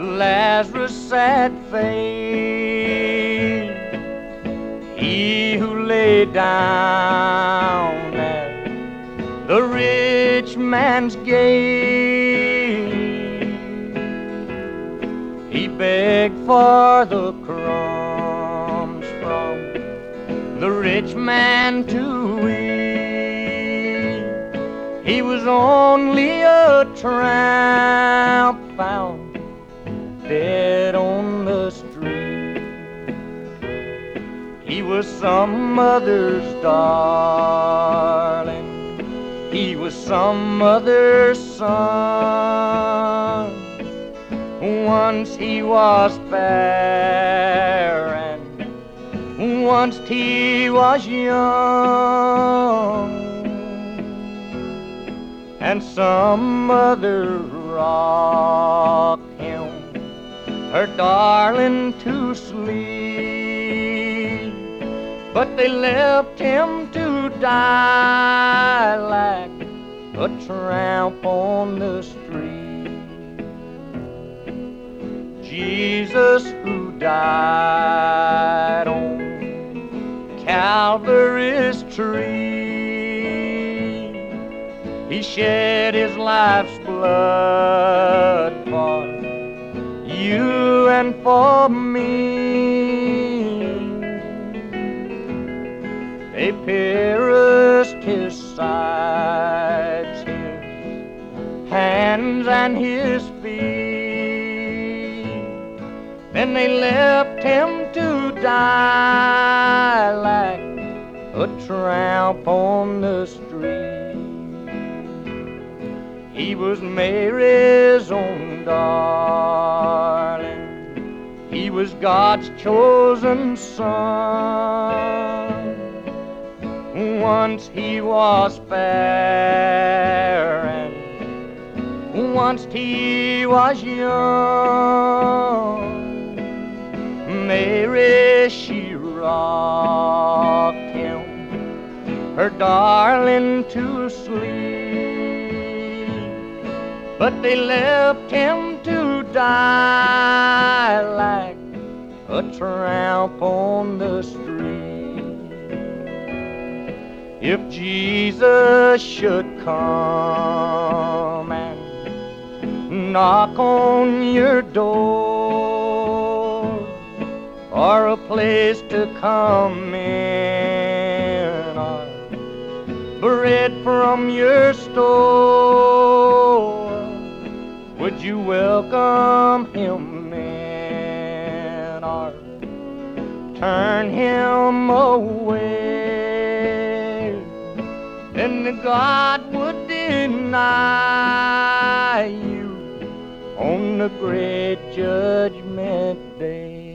Lazarus' sad fate. He who lay down at the rich man's gate, he begged for the crumbs from the rich man to eat. He was only a tramp found dead on the street. He was some mother's darling, he was some mother's son. Once he was fair and once he was young, and some mother rocked him, her darling, to sleep, but they left him to die like a tramp on the street. Jesus, who died on Calvary's tree, he shed his life's blood for you and for me. They pierced his sides, his hands and his feet. Then they left him to die like a tramp on the street. He was Mary's own darling, he was God's chosen son. Once he was fair and once he was young. Mary, she rocked him, her darling, to sleep, but they left him to die like a tramp on the street. If Jesus should come and knock on your door, or a place to come in, or bread from your store, would you welcome him in or turn him away? Then God would deny you on the great judgment day.